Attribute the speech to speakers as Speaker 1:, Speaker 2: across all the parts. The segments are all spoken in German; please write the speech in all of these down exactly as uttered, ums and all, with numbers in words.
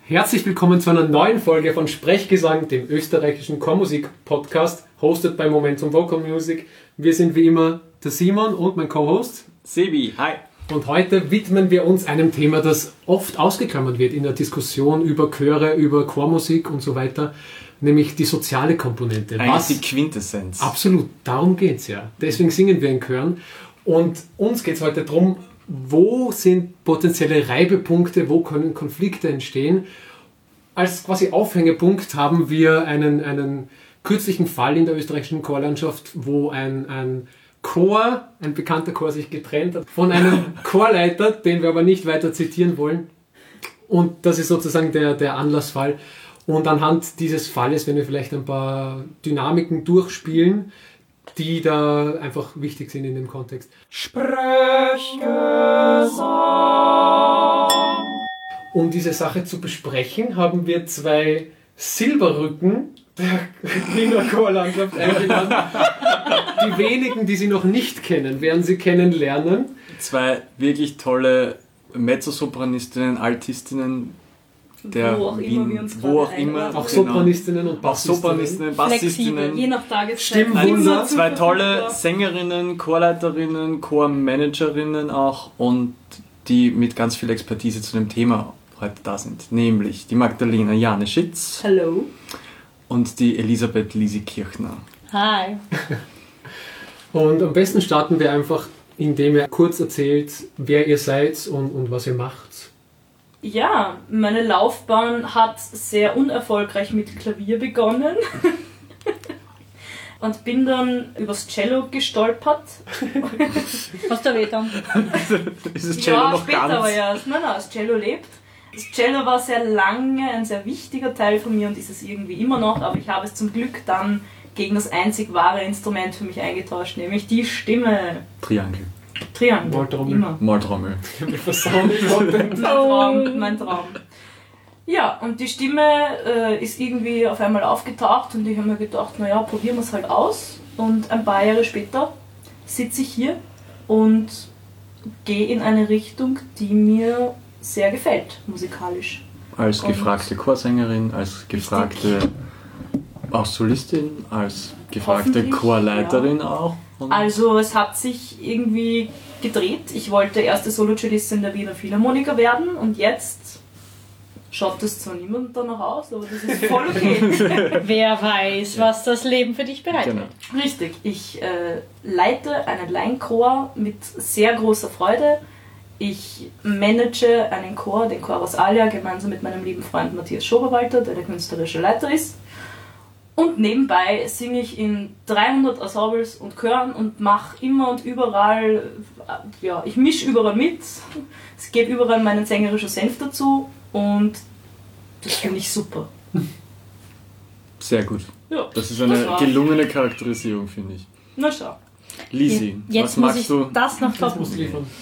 Speaker 1: Herzlich willkommen zu einer neuen Folge von Sprechgesang, dem österreichischen Chormusik-Podcast, hosted bei Momentum Vocal Music. Wir sind wie immer der Simon und mein Co-Host
Speaker 2: Sebi, hi.
Speaker 1: Und heute widmen wir uns einem Thema, das oft ausgeklammert wird in der Diskussion über Chöre, über Chormusik und so weiter, nämlich die soziale Komponente.
Speaker 2: Eigentlich Was? Die Quintessenz.
Speaker 1: Absolut, darum geht es ja. Deswegen singen wir in Chören. Und uns geht es heute darum, wo sind potenzielle Reibepunkte, wo können Konflikte entstehen. Als quasi Aufhängepunkt haben wir einen, einen kürzlichen Fall in der österreichischen Chorlandschaft, wo ein, ein Chor, ein bekannter Chor, sich getrennt hat von einem Chorleiter, den wir aber nicht weiter zitieren wollen. Und das ist sozusagen der, der Anlassfall. Und anhand dieses Falles werden wir vielleicht ein paar Dynamiken durchspielen, die da einfach wichtig sind in dem Kontext. Sprechgesang. Um diese Sache zu besprechen, haben wir zwei Silberrücken der Wiener Chorlandschaft eingeladen. Die wenigen, die sie noch nicht kennen, werden sie kennenlernen.
Speaker 2: Zwei wirklich tolle Mezzosopranistinnen, Altistinnen, der
Speaker 3: wo auch
Speaker 2: Wien,
Speaker 3: immer wir uns
Speaker 2: wo auch immer,
Speaker 1: auch
Speaker 2: genau.
Speaker 1: Sopranistinnen und Bassistinnen.
Speaker 2: Auch Sopranistinnen, Bassistinnen.
Speaker 3: Flexibel, je nach Tageszeit.
Speaker 1: Stimmwunder.
Speaker 2: Zwei tolle Sängerinnen, Chorleiterinnen, Chormanagerinnen auch und die mit ganz viel Expertise zu dem Thema heute da sind. Nämlich die Magdalena Janeschitz.
Speaker 3: Hallo.
Speaker 2: Und die Elisabeth Lisi-Kirchner.
Speaker 3: Hi.
Speaker 1: Und am besten starten wir einfach, indem ihr kurz erzählt, wer ihr seid und, und was ihr macht.
Speaker 3: Ja, meine Laufbahn hat sehr unerfolgreich mit Klavier begonnen und bin dann übers Cello gestolpert.
Speaker 4: Hast du weh dann?
Speaker 2: Ist das Cello
Speaker 3: ja,
Speaker 2: noch
Speaker 3: später
Speaker 2: ganz?
Speaker 3: aber erst. Nein, nein, das Cello lebt. Das Cello war sehr lange ein sehr wichtiger Teil von mir und ist es irgendwie immer noch, aber ich habe es zum Glück dann gegen das einzig wahre Instrument für mich eingetauscht, nämlich die Stimme.
Speaker 2: Triangel.
Speaker 3: Triangel.
Speaker 1: Molltrommel.
Speaker 3: Immer.
Speaker 2: Molltrommel.
Speaker 3: mein Traum, mein Traum. Ja, und die Stimme äh, ist irgendwie auf einmal aufgetaucht und ich habe mir gedacht, naja, probieren wir es halt aus. Und ein paar Jahre später sitze ich hier und gehe in eine Richtung, die mir sehr gefällt, musikalisch.
Speaker 2: Als
Speaker 3: Und
Speaker 2: gefragte Chorsängerin, als gefragte auch Solistin, als gefragte
Speaker 3: Hoffentlich,
Speaker 2: Chorleiterin
Speaker 3: ja.
Speaker 2: auch. Und
Speaker 3: Also es hat sich irgendwie gedreht. Ich wollte erste Solocellistin der Wiener Philharmoniker werden und jetzt schaut das zwar niemand danach aus, aber das ist voll okay.
Speaker 4: Wer weiß, was das Leben für dich bereitet.
Speaker 2: Genau.
Speaker 3: Richtig, ich äh, leite einen Laienchor mit sehr großer Freude. Ich manage einen Chor, den Chorus Alia, gemeinsam mit meinem lieben Freund Matthias Schoberwalter, der der künstlerische Leiter ist. Und nebenbei singe ich in dreihundert Ensembles und Chören und mache immer und überall, ja, ich mische überall mit. Es gebe überall meinen sängerischen Senf dazu und das finde ich super.
Speaker 2: Sehr gut.
Speaker 3: Ja,
Speaker 2: Das ist eine
Speaker 3: war's.
Speaker 2: gelungene Charakterisierung, finde ich.
Speaker 3: Na schau.
Speaker 2: Lisi,
Speaker 4: Jetzt
Speaker 2: was
Speaker 4: muss
Speaker 2: magst
Speaker 4: ich
Speaker 2: du?
Speaker 4: das noch
Speaker 1: Das musst du
Speaker 4: toppen.
Speaker 1: liefern.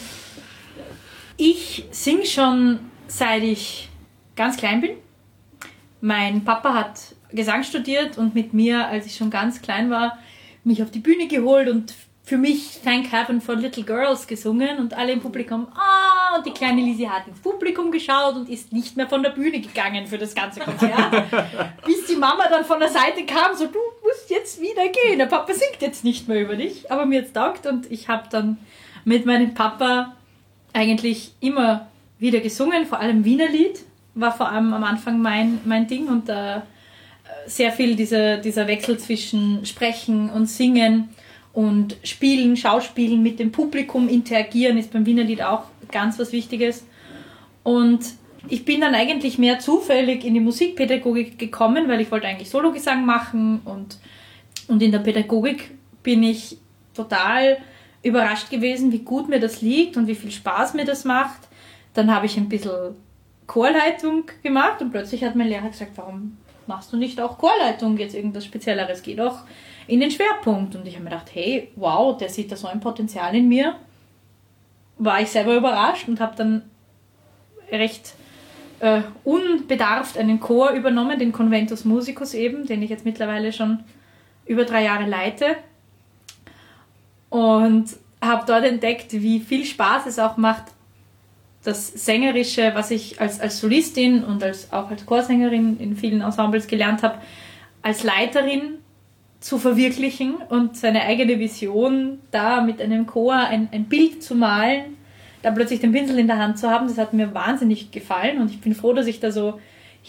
Speaker 4: Ich singe schon seit ich ganz klein bin. Mein Papa hat Gesang studiert und mit mir, als ich schon ganz klein war, mich auf die Bühne geholt und für mich Thank Heaven for Little Girls gesungen und alle im Publikum, ah, und die kleine Lisi hat ins Publikum geschaut und ist nicht mehr von der Bühne gegangen für das ganze Konzert. Bis die Mama dann von der Seite kam, so, du musst jetzt wieder gehen, der Papa singt jetzt nicht mehr über dich, aber mir jetzt taugt und ich habe dann mit meinem Papa eigentlich immer wieder gesungen, vor allem Wienerlied war vor allem am Anfang mein, mein Ding und da äh, sehr viel dieser, dieser Wechsel zwischen Sprechen und Singen und Spielen, Schauspielen mit dem Publikum, interagieren ist beim Wienerlied auch ganz was Wichtiges. Und ich bin dann eigentlich mehr zufällig in die Musikpädagogik gekommen, weil ich wollte eigentlich Sologesang machen und, und in der Pädagogik bin ich total überrascht gewesen, wie gut mir das liegt und wie viel Spaß mir das macht. Dann habe ich ein bisschen Chorleitung gemacht und plötzlich hat mein Lehrer gesagt, warum machst du nicht auch Chorleitung, jetzt irgendwas Spezielleres, geh doch in den Schwerpunkt. Und ich habe mir gedacht, hey, wow, der sieht da so ein Potenzial in mir. War ich selber überrascht und habe dann recht äh, unbedarft einen Chor übernommen, den Conventus Musicus eben, den ich jetzt mittlerweile schon über drei Jahre leite. Und habe dort entdeckt, wie viel Spaß es auch macht, das Sängerische, was ich als, als Solistin und als, auch als Chorsängerin in vielen Ensembles gelernt habe, als Leiterin zu verwirklichen und seine eigene Vision da mit einem Chor ein, ein Bild zu malen, da plötzlich den Pinsel in der Hand zu haben, das hat mir wahnsinnig gefallen und ich bin froh, dass ich da so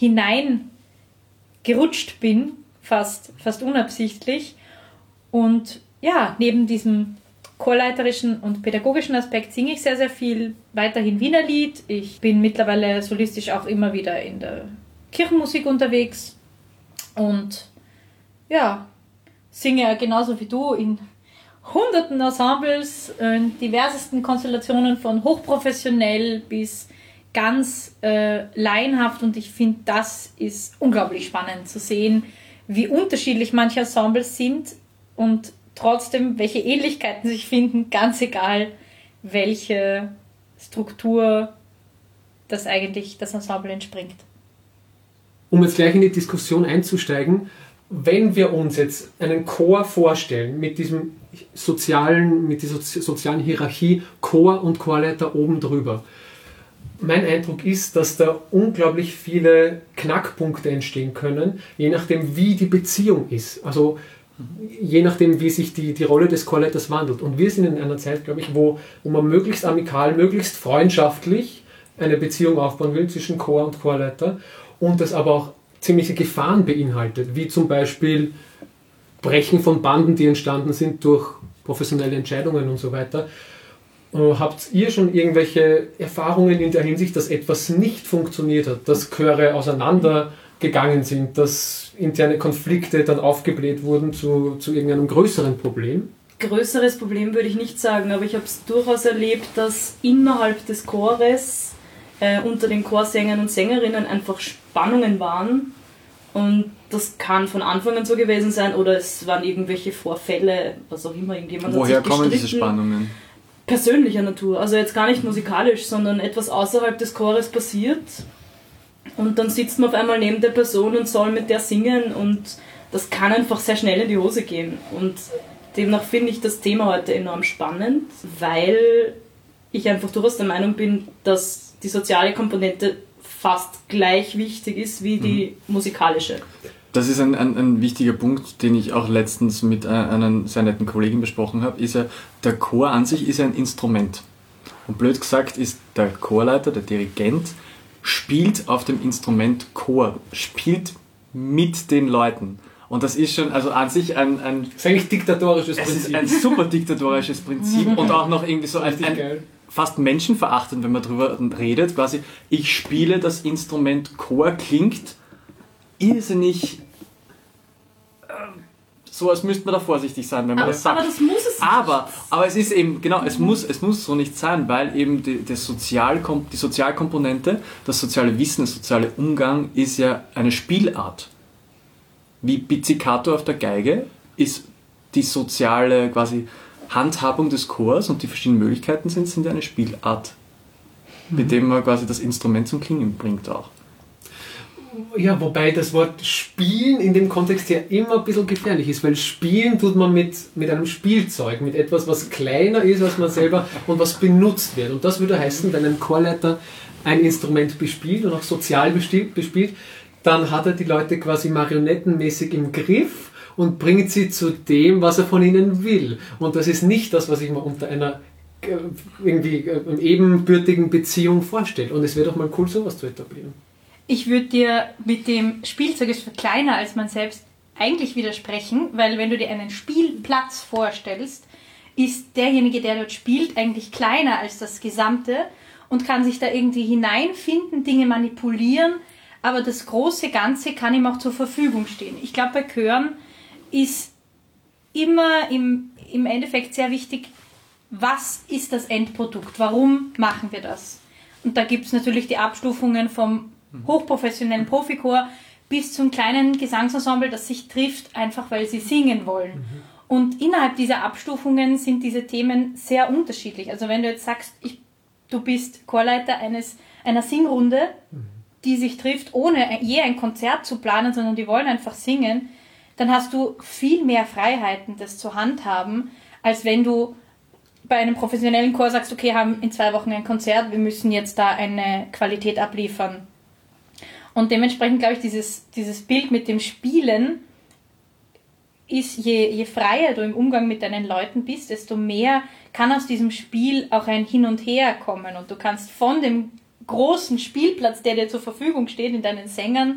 Speaker 4: hineingerutscht bin, fast, fast unabsichtlich. Und ja, neben diesem chorleiterischen und pädagogischen Aspekt singe ich sehr, sehr viel weiterhin Wienerlied. Ich bin mittlerweile solistisch auch immer wieder in der Kirchenmusik unterwegs und ja, singe genauso wie du in hunderten Ensembles, in diversesten Konstellationen von hochprofessionell bis ganz äh, laienhaft und ich finde, das ist unglaublich spannend zu sehen, wie unterschiedlich manche Ensembles sind und trotzdem, welche Ähnlichkeiten sich finden, ganz egal, welche Struktur das eigentlich das Ensemble entspringt.
Speaker 1: Um jetzt gleich in die Diskussion einzusteigen, wenn wir uns jetzt einen Chor vorstellen, mit diesem sozialen, mit dieser sozialen Hierarchie, Chor und Chorleiter oben drüber. Mein Eindruck ist, dass da unglaublich viele Knackpunkte entstehen können, je nachdem, wie die Beziehung ist. Also je nachdem, wie sich die, die Rolle des Chorleiters wandelt. Und wir sind in einer Zeit, glaube ich, wo, wo man möglichst amikal, möglichst freundschaftlich eine Beziehung aufbauen will zwischen Chor und Chorleiter und das aber auch ziemliche Gefahren beinhaltet, wie zum Beispiel Brechen von Banden, die entstanden sind durch professionelle Entscheidungen und so weiter. Äh, habt ihr schon irgendwelche Erfahrungen in der Hinsicht, dass etwas nicht funktioniert hat, dass Chöre auseinandergegangen sind, dass interne Konflikte dann aufgebläht wurden zu, zu irgendeinem größeren Problem?
Speaker 3: Größeres Problem würde ich nicht sagen, aber ich habe es durchaus erlebt, dass innerhalb des Chores äh, unter den Chorsängern und Sängerinnen einfach Spannungen waren und das kann von Anfang an so gewesen sein oder es waren irgendwelche Vorfälle, was auch immer, irgendjemand
Speaker 2: Woher
Speaker 3: hat sich
Speaker 2: kommen diese
Speaker 3: gestritten.
Speaker 2: Spannungen?
Speaker 3: Persönlicher Natur, also jetzt gar nicht musikalisch, sondern etwas außerhalb des Chores passiert und dann sitzt man auf einmal neben der Person und soll mit der singen und das kann einfach sehr schnell in die Hose gehen und demnach finde ich das Thema heute enorm spannend, weil ich einfach durchaus der Meinung bin, dass die soziale Komponente fast gleich wichtig ist wie die mhm. musikalische.
Speaker 2: Das ist ein, ein, ein wichtiger Punkt, den ich auch letztens mit einer sehr netten Kollegin besprochen habe, ist ja, der Chor an sich ist ein Instrument. Und blöd gesagt ist der Chorleiter, der Dirigent, spielt auf dem Instrument Chor, spielt mit den Leuten. Und das ist schon, also an sich ein... ein
Speaker 1: das ist eigentlich diktatorisches
Speaker 2: es
Speaker 1: Prinzip.
Speaker 2: Ist ein super diktatorisches Prinzip und auch noch irgendwie so ein, ein fast menschenverachtend, wenn man drüber redet, quasi, ich spiele das Instrument Chor, klingt irrsinnig äh, so, als müsste man da vorsichtig sein, wenn man
Speaker 3: aber,
Speaker 2: das sagt.
Speaker 3: Aber das muss es
Speaker 2: aber, aber es ist eben, genau, es muss, es muss so nicht sein, weil eben die, die, Sozialkom- die Sozialkomponente, das soziale Wissen, der soziale Umgang ist ja eine Spielart. Wie Pizzicato auf der Geige ist die soziale quasi Handhabung des Chors und die verschiedenen Möglichkeiten sind, sind ja eine Spielart, mhm. mit dem man quasi das Instrument zum Klingen bringt auch.
Speaker 1: Ja, wobei das Wort Spielen in dem Kontext ja immer ein bisschen gefährlich ist, weil Spielen tut man mit, mit einem Spielzeug, mit etwas, was kleiner ist als man selber und was benutzt wird. Und das würde heißen, wenn ein Chorleiter ein Instrument bespielt und auch sozial bespielt, dann hat er die Leute quasi marionettenmäßig im Griff und bringt sie zu dem, was er von ihnen will. Und das ist nicht das, was ich mir unter einer äh, irgendwie äh, ebenbürtigen Beziehung vorstelle. Und es wäre doch mal cool, sowas zu etablieren.
Speaker 4: Ich würde dir mit dem Spielzeug ist für kleiner als man selbst eigentlich widersprechen, weil wenn du dir einen Spielplatz vorstellst, ist derjenige, der dort spielt, eigentlich kleiner als das Gesamte und kann sich da irgendwie hineinfinden, Dinge manipulieren, aber das große Ganze kann ihm auch zur Verfügung stehen. Ich glaube, bei Chören ist immer im, im Endeffekt sehr wichtig, was ist das Endprodukt, warum machen wir das? Und da gibt es natürlich die Abstufungen vom hochprofessionellen Profichor bis zum kleinen Gesangsensemble, das sich trifft, einfach weil sie singen wollen. Mhm. Und innerhalb dieser Abstufungen sind diese Themen sehr unterschiedlich. Also wenn du jetzt sagst, ich, du bist Chorleiter eines, einer Singrunde, mhm. die sich trifft, ohne je ein Konzert zu planen, sondern die wollen einfach singen, dann hast du viel mehr Freiheiten, das zu handhaben, als wenn du bei einem professionellen Chor sagst, okay, haben in zwei Wochen ein Konzert, wir müssen jetzt da eine Qualität abliefern. Und dementsprechend glaube ich, dieses, dieses Bild mit dem Spielen ist, je, je freier du im Umgang mit deinen Leuten bist, desto mehr kann aus diesem Spiel auch ein Hin und Her kommen. Und du kannst von dem großen Spielplatz, der dir zur Verfügung steht, in deinen Sängern,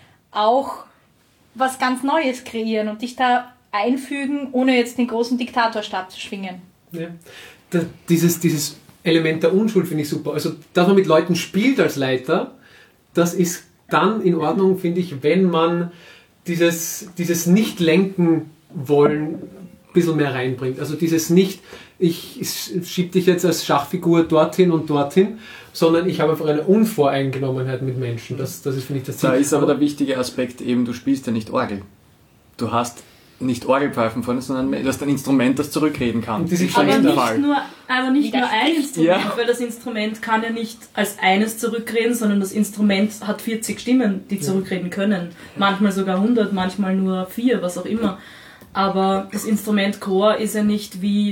Speaker 4: auch was ganz Neues kreieren und dich da einfügen, ohne jetzt den großen Diktatorstab zu schwingen.
Speaker 1: Ja. Da, dieses, dieses Element der Unschuld finde ich super. Also, dass man mit Leuten spielt als Leiter, das ist dann in Ordnung, finde ich, wenn man dieses, dieses Nicht-Lenken-Wollen ein bisschen mehr reinbringt. Also dieses nicht, ich schiebe dich jetzt als Schachfigur dorthin und dorthin, sondern ich habe einfach eine Unvoreingenommenheit mit Menschen. Das, das ist, finde ich, das Ziel.
Speaker 2: Da ist aber der wichtige Aspekt eben, du spielst ja nicht Orgel. Du hast nicht Orgelpfeifen vorne, sondern du hast ein Instrument, das zurückreden kann.
Speaker 1: Und die sich
Speaker 3: Aber
Speaker 1: verändern.
Speaker 3: nicht nur, aber nicht nur ein Instrument,
Speaker 2: Ja.
Speaker 3: weil das Instrument kann ja nicht als eines zurückreden, sondern das Instrument hat vierzig Stimmen, die zurückreden können. Manchmal sogar hundert, manchmal nur vier, was auch immer. Aber das Instrument Chor ist ja nicht wie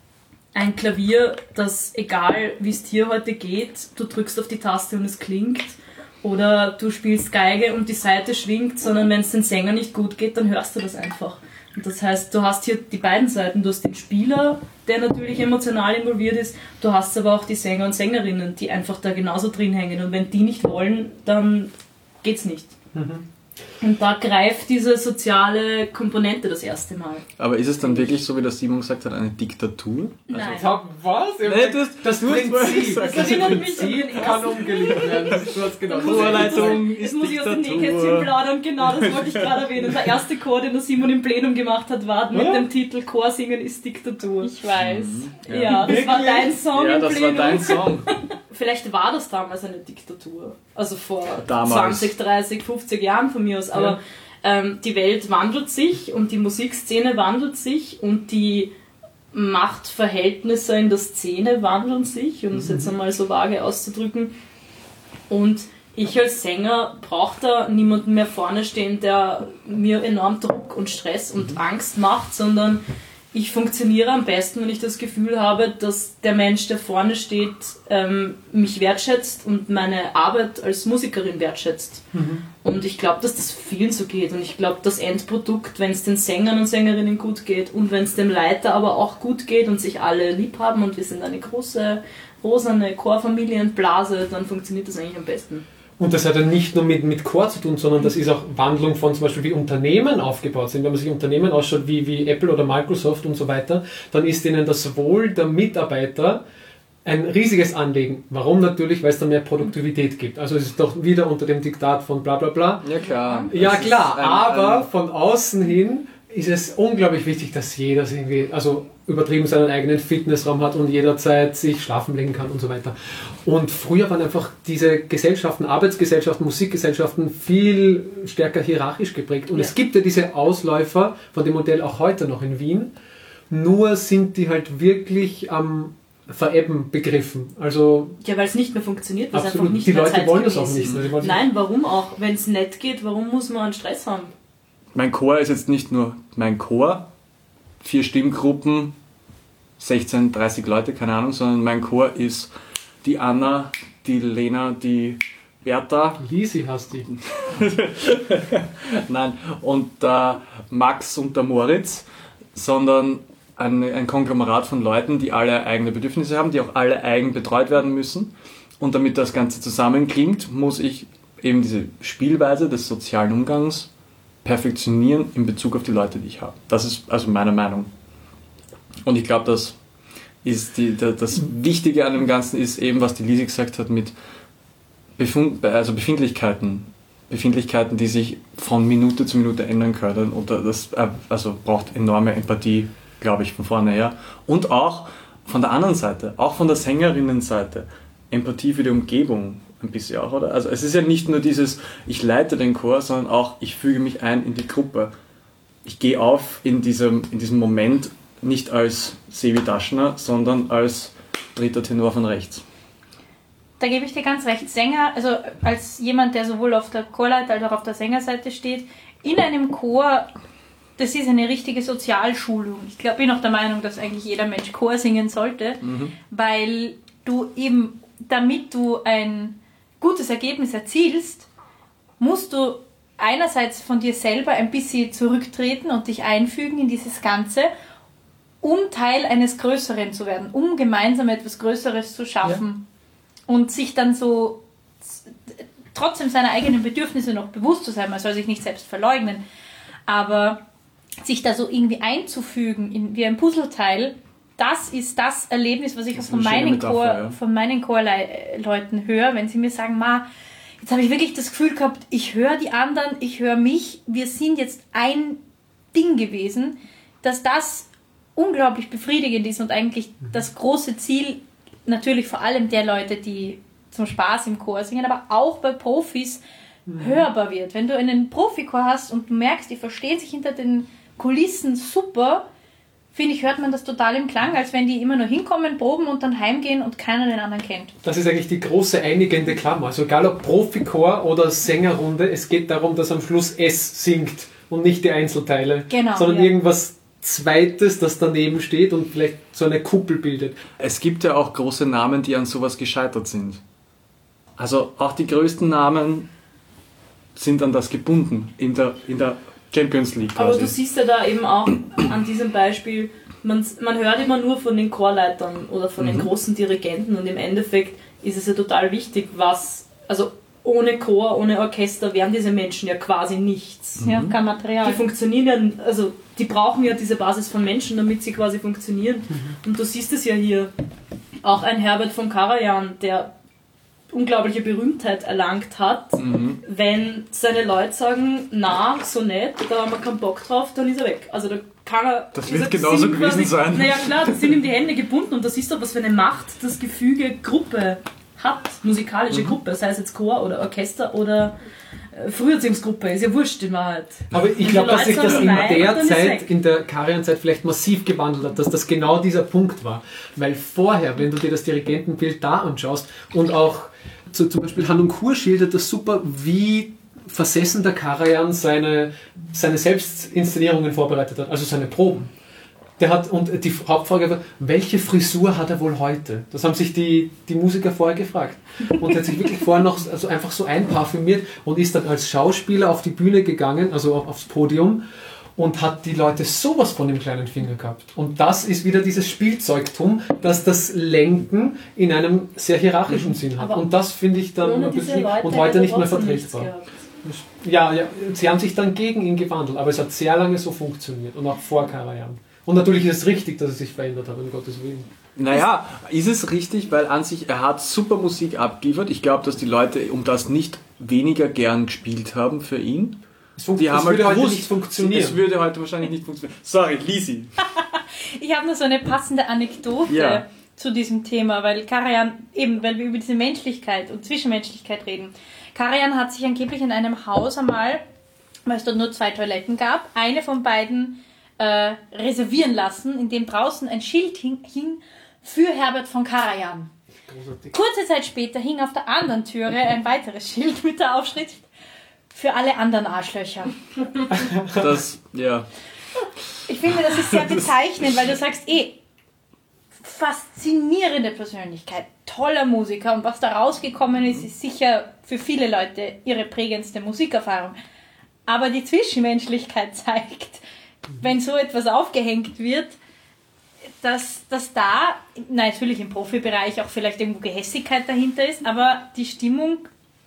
Speaker 3: ein Klavier, das, egal wie es dir heute geht, du drückst auf die Taste und es klingt. Oder du spielst Geige und die Saite schwingt, sondern wenn es den Sänger nicht gut geht, dann hörst du das einfach. Und das heißt, du hast hier die beiden Seiten. Du hast den Spieler, der natürlich emotional involviert ist, du hast aber auch die Sänger und Sängerinnen, die einfach da genauso drin hängen. Und wenn die nicht wollen, dann geht's nicht.
Speaker 1: Mhm.
Speaker 3: Und da greift diese soziale Komponente das erste Mal.
Speaker 2: Aber ist es dann wirklich, so wie der Simon gesagt hat, eine Diktatur?
Speaker 3: Nein.
Speaker 1: Was?
Speaker 2: Nee, du hast-
Speaker 1: das
Speaker 2: du hast
Speaker 1: Prinzip,
Speaker 2: gesagt.
Speaker 3: Das erinnert mich an den
Speaker 1: Prinzip kann
Speaker 3: ersten-
Speaker 1: umgelegt werden. Das ist, du hast genau
Speaker 3: Jetzt muss ich-
Speaker 2: Chorleitung
Speaker 3: Jetzt
Speaker 2: ist
Speaker 3: muss ich aus dem
Speaker 2: Diktatur.
Speaker 3: Nähkästchen plaudern, genau, das wollte ich gerade erwähnen. Der erste Chor, den der Simon im Plenum gemacht hat, war mit
Speaker 1: Ja.
Speaker 3: dem Titel Chorsingen ist Diktatur.
Speaker 4: Ich weiß.
Speaker 3: Ja, das war dein Song
Speaker 2: Ja,
Speaker 3: im
Speaker 2: das war
Speaker 3: Plenum.
Speaker 2: dein Song.
Speaker 3: Vielleicht war das damals eine Diktatur. Also vor
Speaker 2: Damals.
Speaker 3: zwanzig, dreißig, fünfzig Jahren von mir aus. Aber ähm, die Welt wandelt sich und die Musikszene wandelt sich und die Machtverhältnisse in der Szene wandeln sich, um es jetzt einmal so vage auszudrücken. Und ich als Sänger brauche da niemanden mehr vorne stehen, der mir enorm Druck und Stress und Angst macht, sondern ich funktioniere am besten, wenn ich das Gefühl habe, dass der Mensch, der vorne steht, ähm, mich wertschätzt und meine Arbeit als Musikerin wertschätzt.
Speaker 1: Mhm.
Speaker 3: Und ich glaube, dass das vielen so geht. Und ich glaube, das Endprodukt, wenn es den Sängern und Sängerinnen gut geht und wenn es dem Leiter aber auch gut geht und sich alle lieb haben und wir sind eine große, rosane Chorfamilienblase, dann funktioniert das eigentlich am besten.
Speaker 1: Und das hat ja nicht nur mit, mit Chor zu tun, sondern das ist auch Wandlung von zum Beispiel, wie Unternehmen aufgebaut sind. Wenn man sich Unternehmen ausschaut, wie, wie Apple oder Microsoft und so weiter, dann ist ihnen das Wohl der Mitarbeiter ein riesiges Anliegen. Warum? Natürlich, weil es dann mehr Produktivität gibt. Also es ist doch wieder unter dem Diktat von bla bla bla.
Speaker 2: Ja, klar.
Speaker 1: Ja
Speaker 2: Das ist
Speaker 1: klar,
Speaker 2: ein-
Speaker 1: aber
Speaker 2: ein-
Speaker 1: von außen hin ist es unglaublich wichtig, dass jeder sich irgendwie, also übertrieben seinen eigenen Fitnessraum hat und jederzeit sich schlafen legen kann und so weiter. Und früher waren einfach diese Gesellschaften, Arbeitsgesellschaften, Musikgesellschaften viel stärker hierarchisch geprägt. Und
Speaker 3: Ja.
Speaker 1: es gibt ja diese Ausläufer von dem Modell auch heute noch in Wien, nur sind die halt wirklich am Verebben begriffen. Also
Speaker 3: Ja, weil es nicht mehr funktioniert, weil es einfach
Speaker 1: absolut,
Speaker 3: nicht
Speaker 1: die
Speaker 3: mehr
Speaker 1: Leute wollen das auch
Speaker 3: zeitgemäß
Speaker 1: nicht.
Speaker 3: ist.
Speaker 1: Sie wollen-
Speaker 3: Nein, warum auch? Wenn es nett geht, warum muss man einen Stress haben?
Speaker 2: Mein Chor ist jetzt nicht nur mein Chor, vier Stimmgruppen, sechzehn, dreißig Leute, keine Ahnung, sondern mein Chor ist die Anna, die Lena, die Bertha,
Speaker 1: Lisi hast die.
Speaker 2: nein, und der Max und der Moritz, sondern ein, ein Konglomerat von Leuten, die alle eigene Bedürfnisse haben, die auch alle eigen betreut werden müssen. Und damit das Ganze zusammenklingt, muss ich eben diese Spielweise des sozialen Umgangs perfektionieren in Bezug auf die Leute, die ich habe. Das ist also meine Meinung. Und ich glaube, das ist die, da- das Wichtige an dem Ganzen ist eben, was die Lisi gesagt hat, mit Befund, also Befindlichkeiten. Befindlichkeiten, die sich von Minute zu Minute ändern können. Und das äh, also braucht enorme Empathie, glaube ich, von vorne her. Und auch von der anderen Seite, auch von der Sängerinnenseite, Empathie für die Umgebung ein bisschen auch, oder? Also es ist ja nicht nur dieses, ich leite den Chor, sondern auch, ich füge mich ein in die Gruppe. Ich gehe auf in diesem, in diesem Moment nicht als Sevi Daschner, sondern als dritter Tenor von rechts.
Speaker 4: Da gebe ich dir ganz recht. Sänger, also als jemand, der sowohl auf der Chorleiter als auch auf der Sängerseite steht, in einem Chor das ist eine richtige Sozialschulung. Ich glaube, bin auch der Meinung, dass eigentlich jeder Mensch Chor singen sollte, mhm. weil du eben, damit du ein gutes Ergebnis erzielst, musst du einerseits von dir selber ein bisschen zurücktreten und dich einfügen in dieses Ganze, um Teil eines Größeren zu werden, um gemeinsam etwas Größeres zu schaffen ja. und sich dann so trotzdem seiner eigenen Bedürfnisse noch bewusst zu sein. Man soll sich nicht selbst verleugnen, aber sich da so irgendwie einzufügen in, wie ein Puzzleteil, das ist das Erlebnis, was ich auch von meinen, Metapher, Chor, ja. von meinen Chorleuten höre, wenn sie mir sagen, Ma, jetzt habe ich wirklich das Gefühl gehabt, ich höre die anderen, ich höre mich, wir sind jetzt ein Ding gewesen, dass das unglaublich befriedigend ist und eigentlich das große Ziel, natürlich vor allem der Leute, die zum Spaß im Chor singen, aber auch bei Profis mhm. hörbar wird. Wenn du einen Profichor hast und du merkst, die verstehen sich hinter den Kulissen super, finde ich, hört man das total im Klang, als wenn die immer nur hinkommen, proben und dann heimgehen und keiner den anderen kennt. Das ist eigentlich die große einigende Klammer. Also egal ob Profichor oder Sängerrunde, es geht darum, dass am Schluss es singt und nicht die Einzelteile, genau, sondern ja. irgendwas Zweites, das daneben steht und vielleicht so eine Kuppel bildet.
Speaker 2: Es gibt ja auch große Namen, die an sowas gescheitert sind. Also auch die größten Namen sind an das gebunden in der, in der Champions League quasi.
Speaker 3: Aber du siehst ja da eben auch an diesem Beispiel, man, man hört immer nur von den Chorleitern oder von mhm. den großen Dirigenten und im Endeffekt ist es ja total wichtig, was, also ohne Chor, ohne Orchester wären diese Menschen ja quasi nichts.
Speaker 4: Ja, kein Material.
Speaker 3: Die funktionieren ja, also die brauchen ja diese Basis von Menschen, damit sie quasi funktionieren. Mhm. Und du siehst es ja hier, auch ein Herbert von Karajan, der unglaubliche Berühmtheit erlangt hat, mhm. wenn seine Leute sagen, na, so nett, da haben wir keinen Bock drauf, dann ist er weg. Also da kann er...
Speaker 2: Das wird genauso gewesen quasi, sein.
Speaker 3: Naja klar, da sind ihm die Hände gebunden und da siehst du, was für eine Macht das Gefüge Gruppe hat, musikalische mhm. Gruppe, sei es jetzt Chor oder Orchester oder äh, Früherziehungsgruppe, ist ja wurscht in Wahrheit.
Speaker 1: Aber ich glaube, dass sich das in der Zeit, in der Karajan-Zeit vielleicht massiv gewandelt hat, dass das genau dieser Punkt war. Weil vorher, wenn du dir das Dirigentenbild da anschaust und auch so, zum Beispiel Hanun Kur schildert das super, wie versessen der Karajan seine, seine Selbstinszenierungen vorbereitet hat, also seine Proben. Der hat, und die Hauptfrage war, welche Frisur hat er wohl heute? Das haben sich die, die Musiker vorher gefragt. Und er hat sich wirklich vorher noch also einfach so einparfümiert und ist dann als Schauspieler auf die Bühne gegangen, also aufs Podium, und hat die Leute sowas von dem kleinen Finger gehabt. Und das ist wieder dieses Spielzeugtum, das das Lenken in einem sehr hierarchischen Sinn hat. Aber und das finde ich dann ein bisschen und heute nicht mehr vertretbar. Ja, ja, sie haben sich dann gegen ihn gewandelt, aber es hat sehr lange so funktioniert und auch vor Karajan. Und natürlich ist es richtig, dass es sich verändert hat, um Gottes Willen.
Speaker 2: Naja, ist es richtig, weil an sich, er hat super Musik abgeliefert. Ich glaube, dass die Leute um das nicht weniger gern gespielt haben für ihn.
Speaker 1: Es fun- die haben würde halt heute nicht funktionieren.
Speaker 2: Es würde heute wahrscheinlich nicht funktionieren. Sorry, Lisi.
Speaker 4: Ich habe nur so eine passende Anekdote ja. zu diesem Thema, weil Karajan, eben, weil wir über diese Menschlichkeit und Zwischenmenschlichkeit reden. Karajan hat sich angeblich in einem Haus einmal, weil es dort nur zwei Toiletten gab, eine von beiden Äh, reservieren lassen, in dem draußen ein Schild hing, hing für Herbert von Karajan. Großartig. Kurze Zeit später hing auf der anderen Türe ein weiteres Schild mit der Aufschrift für alle anderen Arschlöcher.
Speaker 2: Das, ja.
Speaker 4: Ich finde, das ist sehr bezeichnend, weil du sagst, eh, faszinierende Persönlichkeit, toller Musiker und was da rausgekommen ist, ist sicher für viele Leute ihre prägendste Musikerfahrung. Aber die Zwischenmenschlichkeit zeigt, wenn so etwas aufgehängt wird, dass, dass da natürlich im Profibereich auch vielleicht irgendwo Gehässigkeit dahinter ist, aber die Stimmung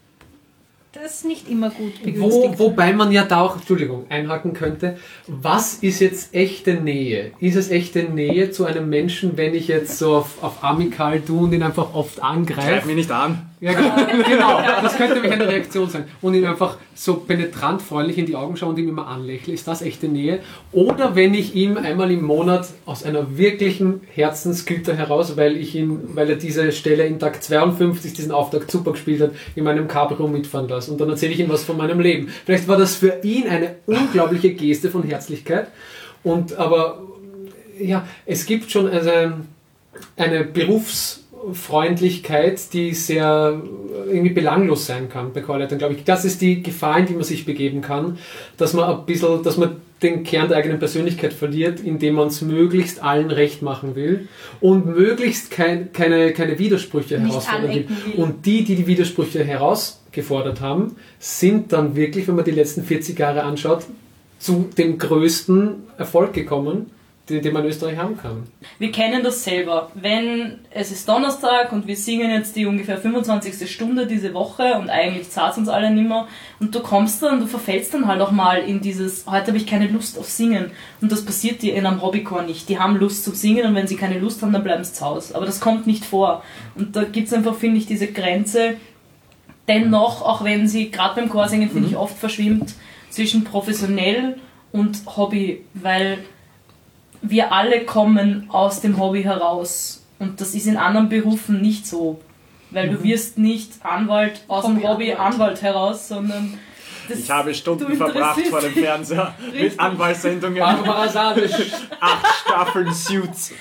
Speaker 4: das nicht immer gut begünstigt.
Speaker 1: Wo, wobei man ja da auch, Entschuldigung, einhaken könnte, was ist jetzt echte Nähe? Ist es echte Nähe zu einem Menschen, wenn ich jetzt so auf, auf Amikal tue und ihn einfach oft angreife?
Speaker 2: Greif mich nicht an.
Speaker 1: Ja, genau, genau, das könnte nämlich eine Reaktion sein. Und ihm einfach so penetrant freundlich in die Augen schaue und ihm immer anlächle. Ist das echte Nähe? Oder wenn ich ihm einmal im Monat aus einer wirklichen Herzensgüte heraus, weil ich ihn, weil er diese Stelle in Tag zweiundfünfzig, diesen Auftakt super gespielt hat, in meinem Cabrio mitfahren lasse. Und dann erzähle ich ihm was von meinem Leben. Vielleicht war das für ihn eine unglaubliche Geste von Herzlichkeit. Und aber, ja, es gibt schon eine, eine Berufs- Freundlichkeit, die sehr irgendwie belanglos sein kann bei Chorleitern, glaube ich. Das ist die Gefahr, in die man sich begeben kann, dass man ein bisschen, dass man den Kern der eigenen Persönlichkeit verliert, indem man es möglichst allen recht machen will und möglichst kein, keine, keine Widersprüche
Speaker 4: Nicht
Speaker 1: herausfordern will.
Speaker 4: anecken will.
Speaker 1: Und die, die die Widersprüche herausgefordert haben, sind dann wirklich, wenn man die letzten vierzig Jahre anschaut, zu dem größten Erfolg gekommen, den, den man in Österreich haben kann.
Speaker 3: Wir kennen das selber. Wenn es ist Donnerstag und wir singen jetzt die ungefähr fünfundzwanzigste Stunde diese Woche und eigentlich zahlt es uns alle nimmer und du kommst dann, du verfällst dann halt auch mal in dieses, heute habe ich keine Lust auf Singen und das passiert dir in einem Hobbychor nicht. Die haben Lust zum Singen und wenn sie keine Lust haben, dann bleiben sie zu Hause. Aber das kommt nicht vor. Und da gibt es einfach, finde ich, diese Grenze, dennoch, auch wenn sie gerade beim Chorsingen, finde ich, oft verschwimmt zwischen professionell und Hobby, weil wir alle kommen aus dem Hobby heraus und das ist in anderen Berufen nicht so, weil du wirst nicht Anwalt aus dem Hobby Anwalt heraus, sondern das,
Speaker 2: Ich habe Stunden
Speaker 3: du
Speaker 2: verbracht
Speaker 3: interessierst
Speaker 2: vor dem
Speaker 3: dich.
Speaker 2: Fernseher mit
Speaker 3: Richtig.
Speaker 2: Anwaltssendungen,
Speaker 1: Barbara Salisch,
Speaker 2: acht Staffeln Suits.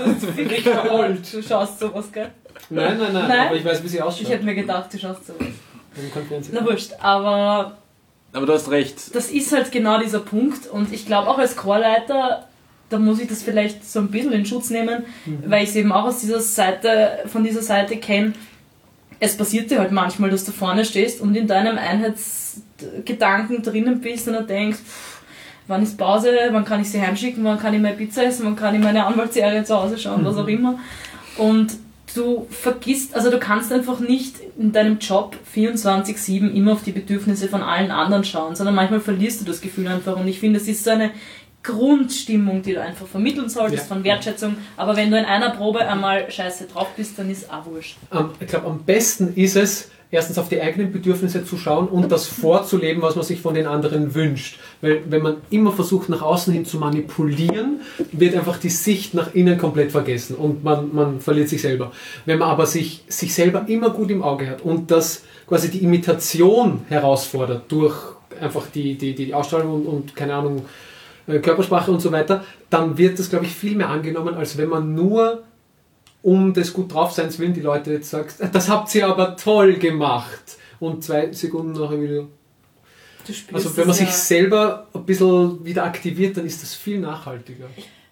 Speaker 3: Du schaust sowas, gell?
Speaker 1: nein, nein, nein,
Speaker 3: Nein?
Speaker 1: aber ich weiß, wie sie
Speaker 3: Ich
Speaker 1: ausschaut.
Speaker 3: hätte mir gedacht, du schaust sowas.
Speaker 1: Im Konferenz-
Speaker 3: Na wurscht, aber
Speaker 2: Aber du hast recht.
Speaker 3: das ist halt genau dieser Punkt und ich glaube auch als Chorleiter, da muss ich das vielleicht so ein bisschen in Schutz nehmen,
Speaker 1: Mhm.
Speaker 3: weil ich es eben auch aus dieser Seite, von dieser Seite kenne. Es passiert dir halt manchmal, dass du vorne stehst und in deinem Einheitsgedanken drinnen bist und dann denkst, pff, wann ist Pause, wann kann ich sie heimschicken, wann kann ich meine Pizza essen, wann kann ich meine Anwaltsserie zu Hause schauen, was auch immer. Und du vergisst, also du kannst einfach nicht in deinem Job vierundzwanzig sieben immer auf die Bedürfnisse von allen anderen schauen, sondern manchmal verlierst du das Gefühl einfach und ich finde, es ist so eine Grundstimmung, die du einfach vermitteln solltest,
Speaker 1: Ja.
Speaker 3: von Wertschätzung, aber wenn du in einer Probe einmal scheiße drauf bist, dann ist auch wurscht.
Speaker 1: Ähm, ich glaube, am besten ist es, erstens auf die eigenen Bedürfnisse zu schauen und das vorzuleben, was man sich von den anderen wünscht. Weil wenn man immer versucht, nach außen hin zu manipulieren, wird einfach die Sicht nach innen komplett vergessen und man, man verliert sich selber. Wenn man aber sich, sich selber immer gut im Auge hat und das quasi die Imitation herausfordert durch einfach die, die, die Ausstrahlung und, und keine Ahnung, Körpersprache und so weiter, dann wird das, glaube ich, viel mehr angenommen, als wenn man nur um des gut draufseins willen die Leute jetzt sagt, das habt ihr aber toll gemacht. Und zwei Sekunden nachher wieder.
Speaker 3: Du spürst
Speaker 1: Also wenn man
Speaker 3: es
Speaker 1: sich
Speaker 3: ja.
Speaker 1: selber ein bisschen wieder aktiviert, dann ist das viel nachhaltiger.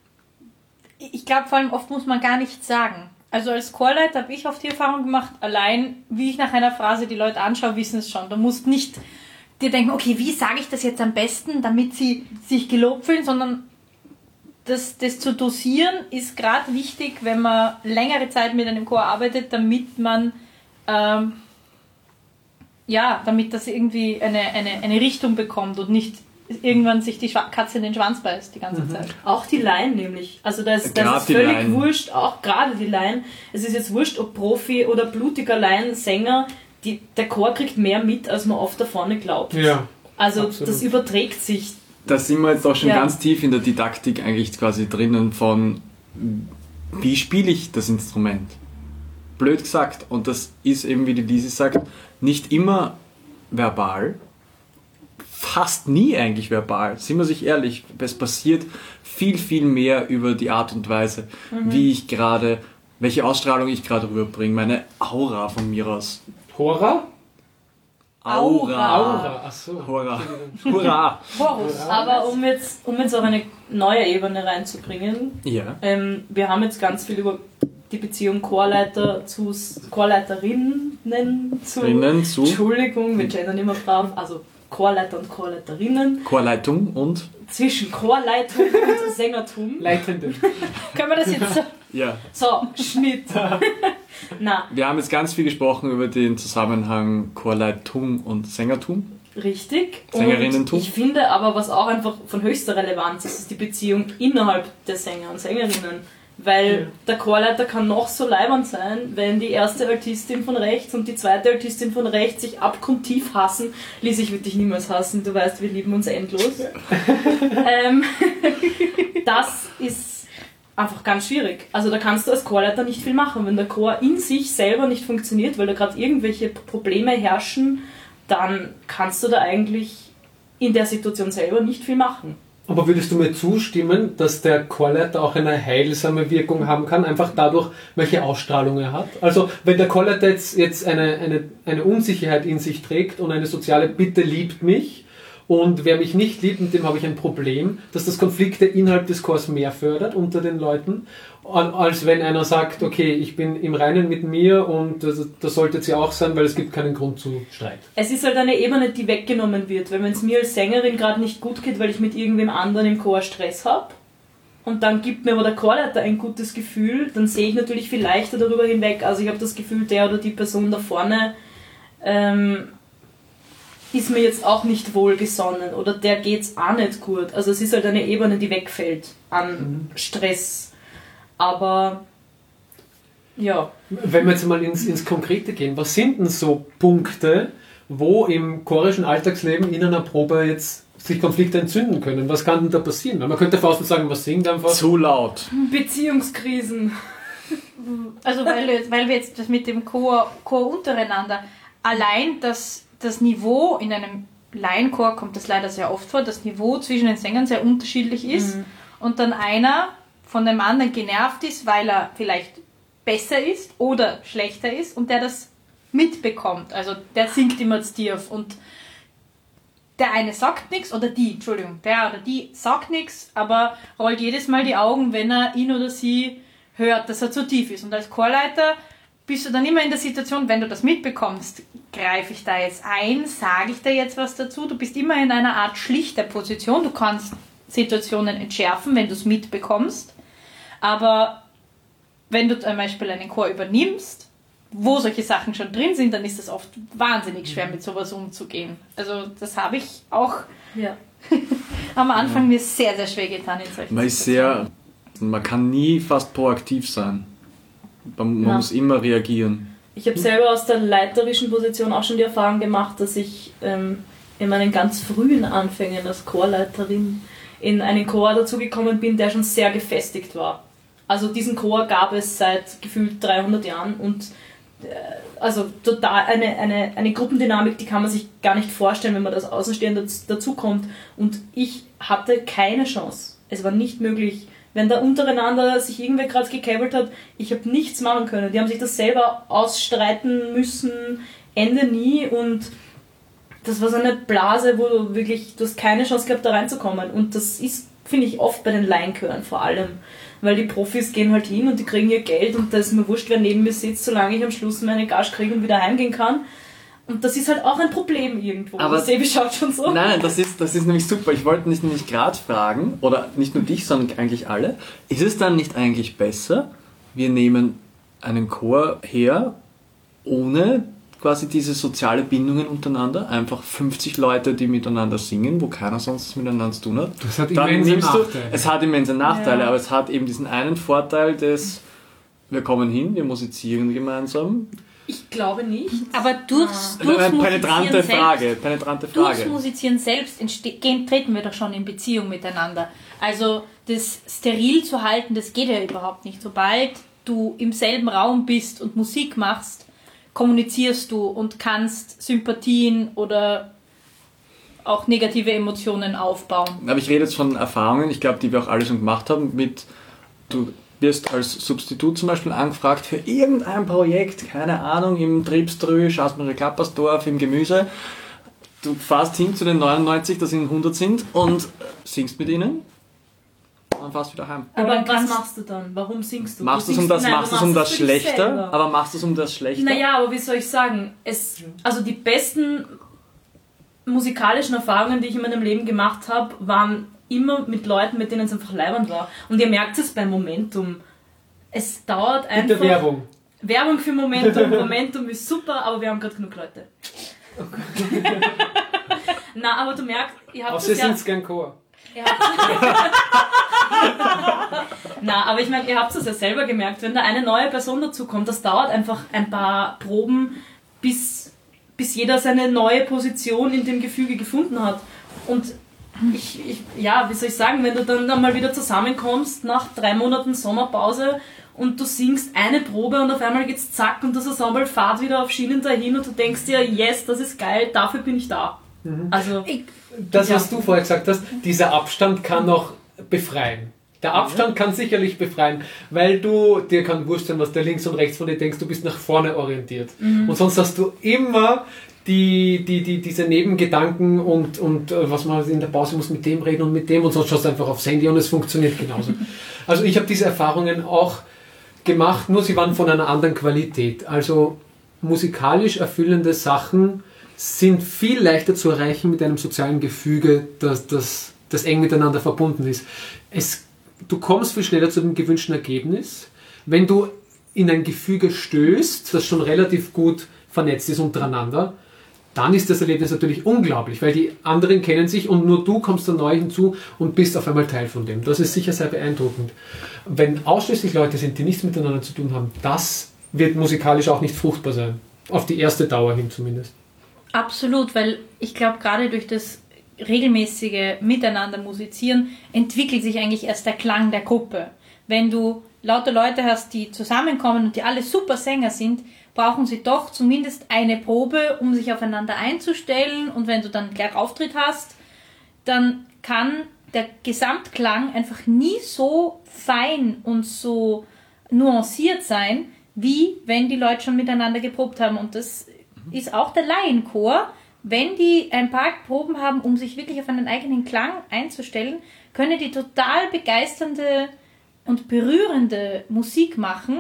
Speaker 4: Ich glaube, vor allem oft muss man gar nichts sagen. Also als Chorleiter habe ich oft die Erfahrung gemacht, allein wie ich nach einer Phrase die Leute anschaue, wissen es schon. Du musst nicht dir denken, okay, wie sage ich das jetzt am besten, damit sie sich gelobt fühlen, sondern das, das zu dosieren ist gerade wichtig, wenn man längere Zeit mit einem Chor arbeitet, damit man ähm, ja, damit das irgendwie eine, eine, eine Richtung bekommt und nicht irgendwann sich die Schwa- Katze in den Schwanz beißt die ganze Zeit.
Speaker 3: Auch die Laien nämlich. Also da ist,
Speaker 2: Gerade
Speaker 3: das ist
Speaker 2: die
Speaker 3: völlig
Speaker 2: Laien.
Speaker 3: wurscht, auch gerade die Laien. Es ist jetzt wurscht, ob Profi oder blutiger Laiensänger, die, der Chor kriegt mehr mit, als man oft da vorne glaubt.
Speaker 1: Ja.
Speaker 3: Also
Speaker 1: absolut.
Speaker 3: das überträgt sich.
Speaker 2: Da sind wir jetzt auch schon
Speaker 3: Ja.
Speaker 2: ganz tief in der Didaktik eigentlich quasi drinnen von, wie spiele ich das Instrument? Blöd gesagt. Und das ist eben, wie die Lisi sagt, nicht immer verbal, fast nie eigentlich verbal. Sind wir sich ehrlich, es passiert viel, viel mehr über die Art und Weise, wie ich gerade, welche Ausstrahlung ich gerade rüberbringe, meine Aura von mir aus.
Speaker 1: Hora?
Speaker 2: Aura.
Speaker 1: Aura, ach so.
Speaker 2: Hurra. Hurra.
Speaker 3: Horus. Aber um jetzt, um jetzt auf eine neue Ebene reinzubringen,
Speaker 2: Ja.
Speaker 3: ähm, wir haben jetzt ganz viel über die Beziehung Chorleiter zu Chorleiterinnen zu,
Speaker 2: Drinnen zu
Speaker 3: Entschuldigung, wir gendern immer brav, also Chorleiter und Chorleiterinnen,
Speaker 2: Chorleitung und
Speaker 3: zwischen Chorleitung und Sängertum.
Speaker 1: Leitende.
Speaker 4: Können wir das jetzt so?
Speaker 2: ja.
Speaker 3: So, Schnitt. Na,
Speaker 2: Wir haben jetzt ganz viel gesprochen über den Zusammenhang Chorleitung und Sängertum.
Speaker 3: richtig.
Speaker 2: Sängerinnentum.
Speaker 3: Und ich finde aber, was auch einfach von höchster Relevanz ist, ist die Beziehung innerhalb der Sänger und Sängerinnen. Weil
Speaker 1: Ja.
Speaker 3: der Chorleiter kann noch so leibend sein, wenn die erste Altistin von rechts und die zweite Altistin von rechts sich abgrundtief hassen. Lies, ich würde dich niemals hassen, du weißt, wir lieben uns endlos. ähm, das ist einfach ganz schwierig. Also da kannst du als Chorleiter nicht viel machen. Wenn der Chor in sich selber nicht funktioniert, weil da gerade irgendwelche Probleme herrschen, dann kannst du da eigentlich in der Situation selber nicht viel machen.
Speaker 1: Aber würdest du mir zustimmen, dass der Chorleiter auch eine heilsame Wirkung haben kann, einfach dadurch, welche Ausstrahlung er hat? Also wenn der Chorleiter jetzt, jetzt eine, eine, eine Unsicherheit in sich trägt und eine soziale Bitte liebt mich, und wer mich nicht liebt, mit dem habe ich ein Problem, dass das Konflikte innerhalb des Chors mehr fördert unter den Leuten, als wenn einer sagt, okay, ich bin im Reinen mit mir und das, das sollte es ja auch sein, weil es gibt keinen Grund zu Streit.
Speaker 3: Es ist halt eine Ebene, die weggenommen wird, weil wenn es mir als Sängerin gerade nicht gut geht, weil ich mit irgendwem anderen im Chor Stress habe, und dann gibt mir aber der Chorleiter ein gutes Gefühl, dann sehe ich natürlich viel leichter darüber hinweg. Also ich habe das Gefühl, der oder die Person da vorne ähm, ist mir jetzt auch nicht wohlgesonnen oder der geht's auch nicht gut. Also es ist halt eine Ebene, die wegfällt an mhm. Stress. Aber ja.
Speaker 1: Wenn wir jetzt mal ins, ins Konkrete gehen, was sind denn so Punkte, wo im chorischen Alltagsleben in einer Probe jetzt sich Konflikte entzünden können? Was kann denn da passieren? Man könnte fast sagen, was singt einfach?
Speaker 2: Zu laut.
Speaker 3: Beziehungskrisen.
Speaker 4: Also weil, weil wir jetzt das mit dem Chor, Chor untereinander, allein das das Niveau in einem Laienchor kommt das leider sehr oft vor, das Niveau zwischen den Sängern sehr unterschiedlich ist mhm. und dann einer von dem anderen genervt ist, weil er vielleicht besser ist oder schlechter ist und der das mitbekommt. Also der singt immer zu tief und der eine sagt nichts oder die, Entschuldigung, der oder die sagt nichts, aber rollt jedes Mal die Augen, wenn er ihn oder sie hört, dass er zu tief ist. Und als Chorleiter bist du dann immer in der Situation, wenn du das mitbekommst, greife ich da jetzt ein, sage ich da jetzt was dazu? Du bist immer in einer Art schlichter Position. Du kannst Situationen entschärfen, wenn du es mitbekommst. Aber wenn du zum Beispiel einen Chor übernimmst, wo solche Sachen schon drin sind, dann ist es oft wahnsinnig schwer, mit sowas umzugehen. Also das habe ich auch
Speaker 3: ja.
Speaker 4: am Anfang ja. mir sehr, sehr schwer getan in solchen
Speaker 2: man
Speaker 4: Situationen.
Speaker 2: Ist sehr, man kann nie fast proaktiv sein. Man ja. muss immer reagieren.
Speaker 3: Ich habe selber aus der leiterischen Position auch schon die Erfahrung gemacht, dass ich ähm, in meinen ganz frühen Anfängen als Chorleiterin in einen Chor dazugekommen bin, der schon sehr gefestigt war. Also diesen Chor gab es seit gefühlt dreihundert Jahren und äh, also total eine, eine, eine Gruppendynamik, die kann man sich gar nicht vorstellen, wenn man als Außenstehender dazukommt. Und ich hatte keine Chance. Es war nicht möglich. Wenn da untereinander sich irgendwer gerade gekabelt hat, ich habe nichts machen können. Die haben sich das selber ausstreiten müssen, Ende nie. Und das war so eine Blase, wo du wirklich, du hast keine Chance gehabt, da reinzukommen. Und das ist, finde ich, oft bei den Laienchören vor allem. Weil die Profis gehen halt hin und die kriegen ihr Geld und da ist mir wurscht, wer neben mir sitzt, solange ich am Schluss meine Gage kriege und wieder heimgehen kann. Und das ist halt auch ein Problem irgendwo.
Speaker 2: Aber
Speaker 3: Sebi schaut schon so.
Speaker 2: Nein, das ist, das ist nämlich super. Ich wollte nicht nämlich gerade fragen, oder nicht nur dich, sondern eigentlich alle, ist es dann nicht eigentlich besser, wir nehmen einen Chor her, ohne quasi diese soziale Bindungen untereinander, einfach fünfzig Leute, die miteinander singen, wo keiner sonst miteinander zu tun hat.
Speaker 1: Das hat
Speaker 2: dann
Speaker 1: immense
Speaker 2: nimmst du,
Speaker 1: Nachteile.
Speaker 2: Es hat immense Nachteile,
Speaker 3: ja.
Speaker 2: aber es hat eben diesen einen Vorteil des, wir kommen hin, wir musizieren gemeinsam.
Speaker 3: Ich glaube nicht.
Speaker 4: Aber durchs,
Speaker 2: Ja.
Speaker 4: durchs
Speaker 2: Eine penetrante
Speaker 4: Musizieren
Speaker 2: Frage,
Speaker 4: selbst,
Speaker 2: penetrante Frage.
Speaker 4: durchs Musizieren selbst entste- gehen, treten wir doch schon in Beziehung miteinander. Also das steril zu halten, das geht ja überhaupt nicht. Sobald du im selben Raum bist und Musik machst, kommunizierst du und kannst Sympathien oder auch negative Emotionen aufbauen.
Speaker 2: Aber ich rede jetzt von Erfahrungen, ich glaube, die wir auch alle schon gemacht haben, mit du wirst als Substitut zum Beispiel angefragt für irgendein Projekt, keine Ahnung, im Tripströ, Schaßmühle-Klappersdorf, im Gemüse. Du fährst hin zu den neunundneunzig, das in hundert sind, und singst mit ihnen und dann fährst wieder heim.
Speaker 3: Aber
Speaker 4: Aber
Speaker 3: was machst du dann? Warum singst du?
Speaker 2: Machst
Speaker 3: du
Speaker 2: du es um
Speaker 3: singst-
Speaker 2: das,
Speaker 3: Nein,
Speaker 2: machst
Speaker 3: du
Speaker 2: du's um das
Speaker 3: es für dich
Speaker 2: Schlechte,
Speaker 3: selber.
Speaker 2: aber machst du es um das Schlechte?
Speaker 3: Naja, aber wie soll ich sagen? Es, also die besten musikalischen Erfahrungen, die ich in meinem Leben gemacht habe, waren immer mit Leuten, mit denen es einfach leibend war. Und ihr merkt es beim Momentum. Es dauert einfach...
Speaker 1: Bitte Werbung.
Speaker 3: Werbung für Momentum. Momentum ist super, aber wir haben gerade genug Leute. Okay. Na, aber du merkst, ihr habt
Speaker 1: Außer
Speaker 3: es ja...
Speaker 1: sind es gern Chor.
Speaker 3: Ja. Na, aber ich meine, ihr habt es ja selber gemerkt, wenn da eine neue Person dazukommt, das dauert einfach ein paar Proben, bis, bis jeder seine neue Position in dem Gefüge gefunden hat. Und ich, ich, ja, wie soll ich sagen, wenn du dann einmal wieder zusammenkommst nach drei Monaten Sommerpause und du singst eine Probe und auf einmal geht's zack und das Ensemble fährt wieder auf Schienen dahin und du denkst dir, yes, das ist geil, dafür bin ich da.
Speaker 1: Mhm.
Speaker 3: Also,
Speaker 4: Ich,
Speaker 1: Das,
Speaker 3: Ja.
Speaker 1: was du vorher gesagt hast, dieser Abstand kann auch befreien. Der Abstand kann sicherlich befreien, weil du, dir kann wurscht sein, was der links und rechts von dir denkst, du bist nach vorne orientiert. Und sonst hast du immer die, die, die, diese Nebengedanken und, und äh, was man in der Pause muss mit dem reden und mit dem und sonst schaust du einfach aufs Handy und es funktioniert genauso. Also ich habe diese Erfahrungen auch gemacht, nur sie waren von einer anderen Qualität. Also musikalisch erfüllende Sachen sind viel leichter zu erreichen mit einem sozialen Gefüge, das, das, das eng miteinander verbunden ist. Es, du kommst viel schneller zu dem gewünschten Ergebnis, wenn du in ein Gefüge stößt, das schon relativ gut vernetzt ist untereinander. Dann ist das Erlebnis natürlich unglaublich, weil die anderen kennen sich und nur du kommst da neu hinzu und bist auf einmal Teil von dem. Das ist sicher sehr beeindruckend. Wenn ausschließlich Leute sind, die nichts miteinander zu tun haben, das wird musikalisch auch nicht fruchtbar sein. Auf die erste Dauer hin zumindest.
Speaker 4: Absolut, weil ich glaube, gerade durch das regelmäßige Miteinander musizieren entwickelt sich eigentlich erst der Klang der Gruppe. Wenn du lauter Leute hast, die zusammenkommen und die alle super Sänger sind, brauchen sie doch zumindest eine Probe, um sich aufeinander einzustellen. Und wenn du dann gleich Auftritt hast, dann kann der Gesamtklang einfach nie so fein und so nuanciert sein, wie wenn die Leute schon miteinander geprobt haben. Und das ist auch der Laienchor. Wenn die ein paar Proben haben, um sich wirklich auf einen eigenen Klang einzustellen, können die total begeisternde und berührende Musik machen,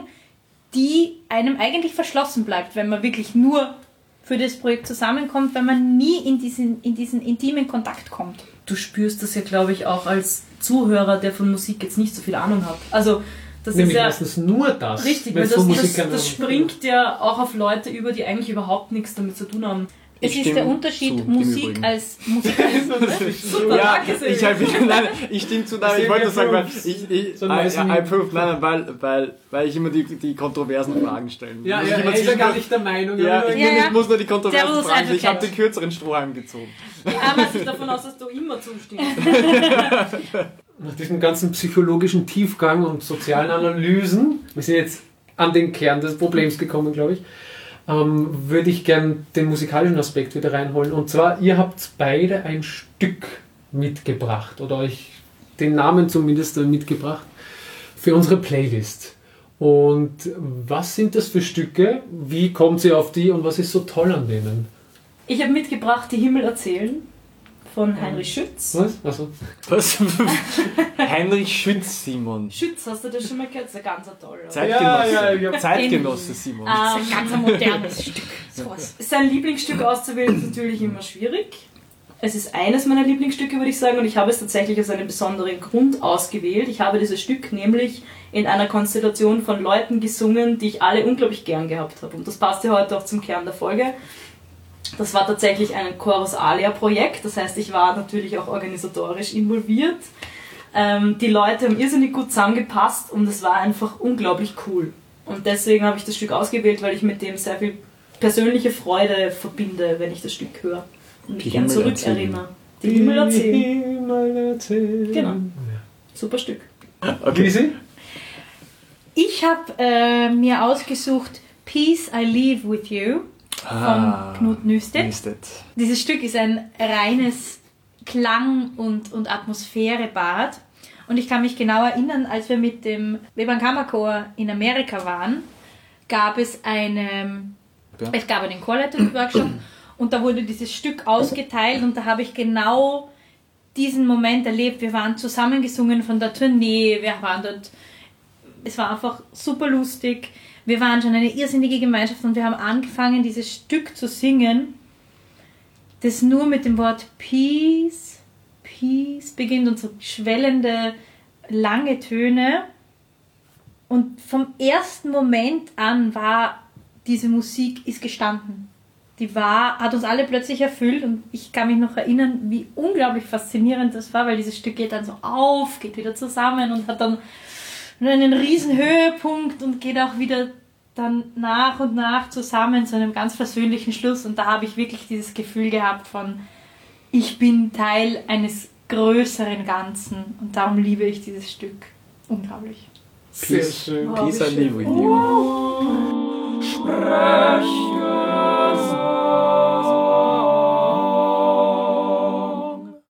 Speaker 4: die einem eigentlich verschlossen bleibt, wenn man wirklich nur für das Projekt zusammenkommt, wenn man nie in diesen, in diesen intimen Kontakt kommt.
Speaker 3: du spürst das ja, glaube ich, auch als Zuhörer, der von Musik jetzt nicht so viel Ahnung hat. Also, das
Speaker 1: Nämlich
Speaker 3: ist ja
Speaker 1: meistens nur das.
Speaker 3: richtig,
Speaker 1: wenn
Speaker 3: weil
Speaker 1: es
Speaker 3: das,
Speaker 1: von
Speaker 3: das,
Speaker 1: Musik
Speaker 3: das,
Speaker 1: keine-
Speaker 3: springt ja auch auf Leute über, die eigentlich überhaupt nichts damit zu tun haben.
Speaker 4: Es
Speaker 2: Ich
Speaker 4: ist
Speaker 2: stimme
Speaker 4: der Unterschied
Speaker 2: zu, im
Speaker 4: Musik
Speaker 2: Übrigen.
Speaker 4: als Musik als
Speaker 3: Super,
Speaker 2: Ja,
Speaker 3: danke sehr.
Speaker 2: ich, halt, nein, ich stimme zu, nein, ich wollte nur sagen, weil ich, ich,
Speaker 1: So ein
Speaker 2: I,
Speaker 1: neues
Speaker 2: I, I
Speaker 1: Meme.
Speaker 2: approve, nein, nein, weil, weil, weil ich immer die, die kontroversen Fragen stelle.
Speaker 1: Ja,
Speaker 2: Muss
Speaker 1: ja,
Speaker 2: ich immer
Speaker 1: er ist ja
Speaker 2: zwischen-
Speaker 1: gar nicht der Meinung.
Speaker 2: ja,
Speaker 1: aber
Speaker 2: ich,
Speaker 4: Ja, ja.
Speaker 2: ich muss nur die kontroversen
Speaker 4: Devil's
Speaker 2: Fragen stellen. Ich habe
Speaker 4: Advocate.
Speaker 2: den kürzeren Strohhalm gezogen.
Speaker 3: Aber ich davon aus, dass du immer zustimmst.
Speaker 1: Nach diesem ganzen psychologischen Tiefgang und sozialen Analysen, wir sind jetzt an den Kern des Problems gekommen, glaube ich, ähm, würde ich gern den musikalischen Aspekt wieder reinholen. Und zwar, ihr habt beide ein Stück mitgebracht oder euch den Namen zumindest mitgebracht für unsere Playlist. Und was sind das für Stücke? Wie kommt sie auf die und was ist so toll an denen?
Speaker 3: Ich habe mitgebracht Die Himmel erzählen von Heinrich Schütz.
Speaker 1: Was? Also,
Speaker 2: Was? Heinrich Schütz, Simon.
Speaker 3: Schütz, hast du das schon mal gehört? Das ist ein ganz toller.
Speaker 2: Zeitgenosse.
Speaker 1: Ja, ja, ja.
Speaker 2: Zeitgenosse, Simon.
Speaker 4: Das ist ein ganz ein modernes Stück. Sowas.
Speaker 3: Sein Lieblingsstück auszuwählen ist natürlich immer schwierig. Es ist eines meiner Lieblingsstücke, würde ich sagen, und ich habe es tatsächlich aus einem besonderen Grund ausgewählt. Ich habe dieses Stück nämlich in einer Konstellation von Leuten gesungen, die ich alle unglaublich gern gehabt habe. Und das passt ja heute auch zum Kern der Folge. Das war tatsächlich ein Chorus Alia-Projekt, das heißt, ich war natürlich auch organisatorisch involviert. Ähm, die Leute haben irrsinnig gut zusammengepasst und es war einfach unglaublich cool. Und deswegen habe ich das Stück ausgewählt, weil ich mit dem sehr viel persönliche Freude verbinde, wenn ich das Stück höre. Und mich
Speaker 2: Die
Speaker 3: gern
Speaker 2: Himmel
Speaker 3: zurückerinnere. Die Himmel erzählen.
Speaker 1: Himmel erzählen.
Speaker 3: Genau. Super Stück.
Speaker 2: Okay.
Speaker 1: Easy?
Speaker 4: Ich habe äh, mir ausgesucht Peace I Leave With You von Knut Nystedt.
Speaker 2: Nystedt.
Speaker 4: Dieses Stück ist ein reines Klang- und, und Atmosphärebad. Und ich kann mich genau erinnern, als wir mit dem Webern Kammerchor in Amerika waren, gab es eine,
Speaker 2: Ja.
Speaker 4: es gab einen Chorleitungsworkshop und da wurde dieses Stück ausgeteilt und da habe ich genau diesen Moment erlebt. Wir waren zusammengesungen von der Tournee, wir waren dort, es war einfach super lustig. Wir waren schon eine irrsinnige Gemeinschaft und wir haben angefangen, dieses Stück zu singen, das nur mit dem Wort Peace, Peace beginnt und so schwellende, lange Töne. Und vom ersten Moment an war diese Musik ist gestanden. Die war, hat uns alle plötzlich erfüllt und ich kann mich noch erinnern, wie unglaublich faszinierend das war, weil dieses Stück geht dann so auf, geht wieder zusammen und hat dann einen riesen Höhepunkt und geht auch wieder dann nach und nach zusammen zu einem ganz versöhnlichen Schluss. Und da habe ich wirklich dieses Gefühl gehabt von, ich bin Teil eines größeren Ganzen und darum liebe ich dieses Stück unglaublich.
Speaker 1: Sehr
Speaker 2: Peace,
Speaker 1: schön.
Speaker 2: peace I leave with you.
Speaker 3: Sprech